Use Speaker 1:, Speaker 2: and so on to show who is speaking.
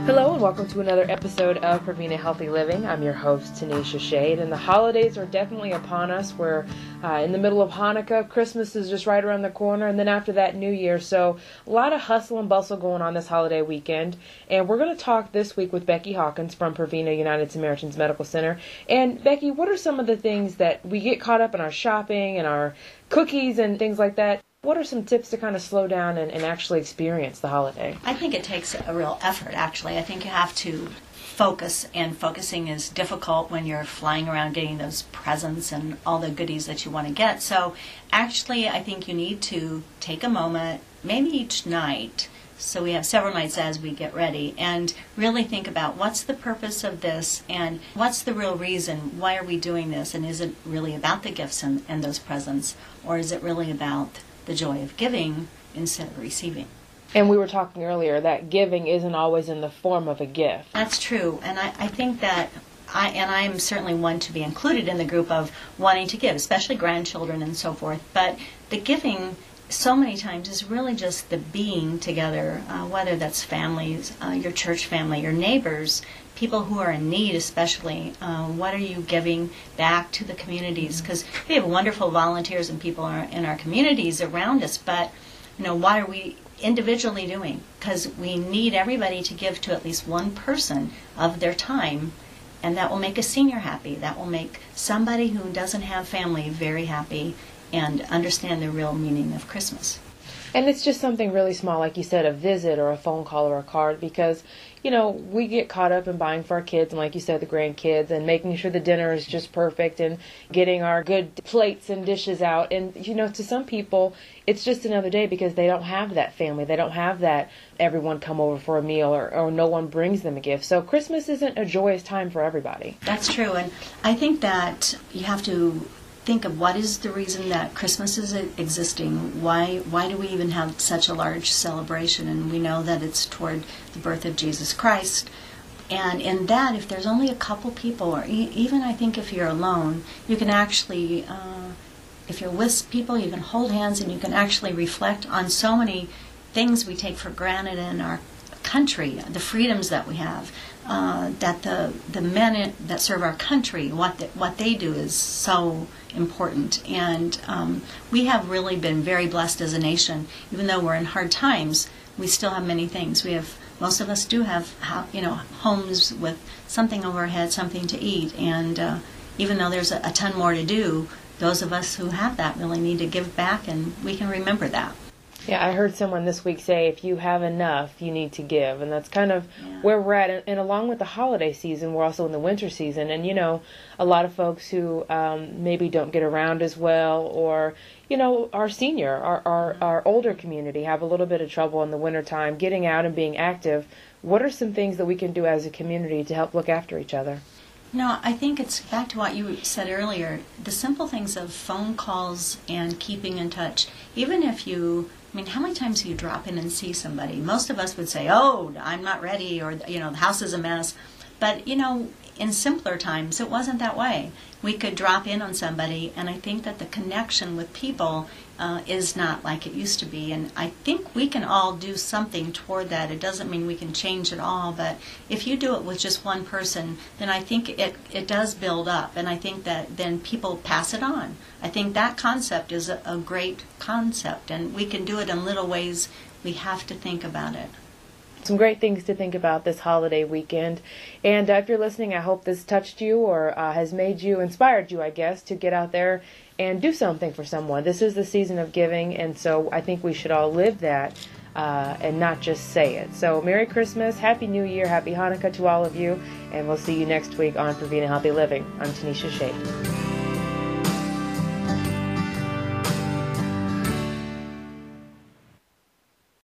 Speaker 1: Hello and welcome to another episode of Pravina Healthy Living. I'm your host, Tanisha Shade, and the holidays are definitely upon us. We're in the middle of Hanukkah. Christmas is just right around the corner, and then after that, New Year. So a lot of hustle and bustle going on this holiday weekend. And we're going to talk this week with Becky Hawkins from Pravina United Samaritans Medical Center. And Becky, what are some of the things that we get caught up in our shopping and our cookies and things like that? What are some tips to kind of slow down and actually experience the holiday?
Speaker 2: I think it takes a real effort, actually. I think you have to focus, and focusing is difficult when you're flying around getting those presents and all the goodies that you want to get. So actually, I think you need to take a moment, maybe each night, so we have several nights as we get ready, and really think about what's the purpose of this and what's the real reason, why are we doing this, and is it really about the gifts and those presents, or is it really about the joy of giving instead of receiving?
Speaker 1: And we were talking earlier that giving isn't always in the form of a gift.
Speaker 2: That's true, and I think that I'm certainly one to be included in the group of wanting to give, especially grandchildren and so forth, but the giving so many times is really just the being together, whether that's families, your church family, your neighbors, people who are in need especially. What are you giving back to the communities? Because we have wonderful volunteers and people in our communities around us, but what are we individually doing? Because we need everybody to give to at least one person of their time, and that will make a senior happy. That will make somebody who doesn't have family very happy and understand the real meaning of Christmas.
Speaker 1: And it's just something really small, like you said, a visit or a phone call or a card, because, we get caught up in buying for our kids and, like you said, the grandkids, and making sure the dinner is just perfect and getting our good plates and dishes out. And, to some people, it's just another day because they don't have that family. They don't have that everyone come over for a meal or no one brings them a gift. So Christmas isn't a joyous time for everybody.
Speaker 2: That's true. And I think that you have to think of what is the reason that Christmas is existing. Why do we even have such a large celebration? And we know that it's toward the birth of Jesus Christ. And in that, if there's only a couple people, or even I think if you're alone, you can actually, if you're with people, you can hold hands and you can actually reflect on so many things we take for granted in our country, the freedoms that we have, that the men that serve our country, what they do is so important. And we have really been very blessed as a nation. Even though we're in hard times, we still have many things. Most of us do have homes with something over our head, something to eat, and even though there's a ton more to do, those of us who have that really need to give back, and we can remember that.
Speaker 1: Yeah, I heard someone this week say, if you have enough, you need to give. And that's kind of where we're at. And along with the holiday season, we're also in the winter season. And, a lot of folks who maybe don't get around as well, or, our senior, our older community have a little bit of trouble in the wintertime getting out and being active. What are some things that we can do as a community to help look after each other?
Speaker 2: I think it's back to what you said earlier. The simple things of phone calls and keeping in touch. Even if how many times do you drop in and see somebody? Most of us would say, oh, I'm not ready, or, the house is a mess. But, in simpler times, it wasn't that way. We could drop in on somebody, and I think that the connection with people is not like it used to be. And I think we can all do something toward that. It doesn't mean we can change it all, but if you do it with just one person, then I think it does build up, and I think that then people pass it on. I think that concept is a great concept, and we can do it in little ways. We have to think about it.
Speaker 1: Some great things to think about this holiday weekend. And if you're listening, I hope this touched you or has inspired you, I guess, to get out there and do something for someone. This is the season of giving, and so I think we should all live that and not just say it. So Merry Christmas, Happy New Year, Happy Hanukkah to all of you, and we'll see you next week on Pravina Healthy Living. I'm Tanisha Shade.